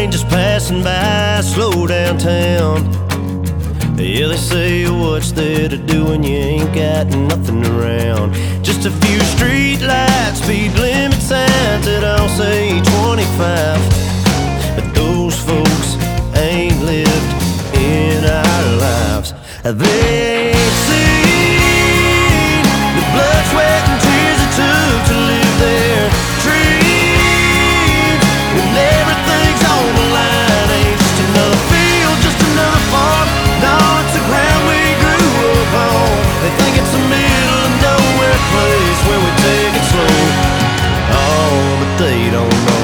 lane just passing by, slow downtown. Yeah, they say what's there to do when you ain't got nothing around. Just a few street lights, speed limit signs that all say 25. But those folks ain't lived in our lives. They ain't seen the blood, sweat, and tears it took to live their dreams. When everything's on the line, ain't just another field, just another farm. No, it's the ground we grew up on. They think it's a middle of nowhere place where we take it slow. Oh, but they don't know.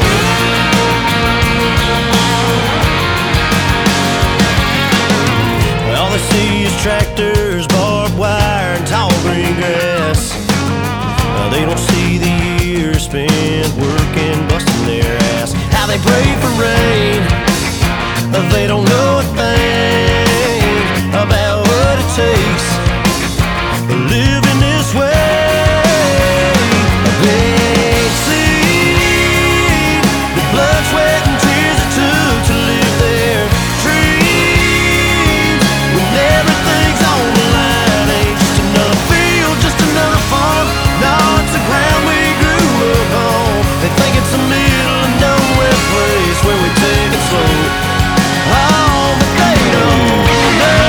All they see is tractors, barbed wire, and tall green grass. They don't see the years spent working, busting their ass. How they pray for rain, they don't know a thing about what it takes living this way. They ain't seen the blood, sweat, and tears it took to live their dreams. When everything's on the line, ain't just another field, just another farm. No, it's the ground we grew up on. They think it's a middle of nowhere place where we take it slow. Oh, but they don't know.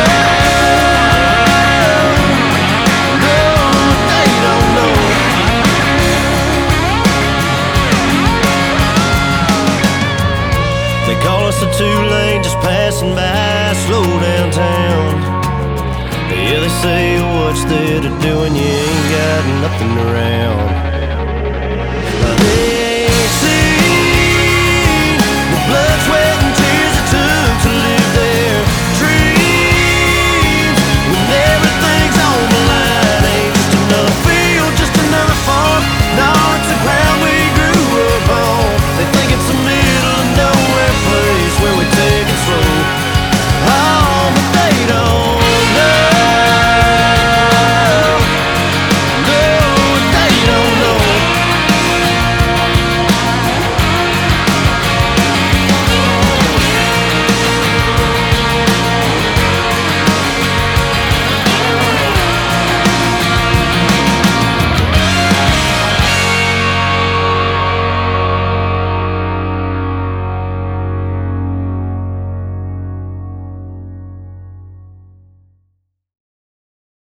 No, they don't know. They call us a two-lane just passing by, slow downtown. Yeah, they say what's there to do when you ain't got nothing around.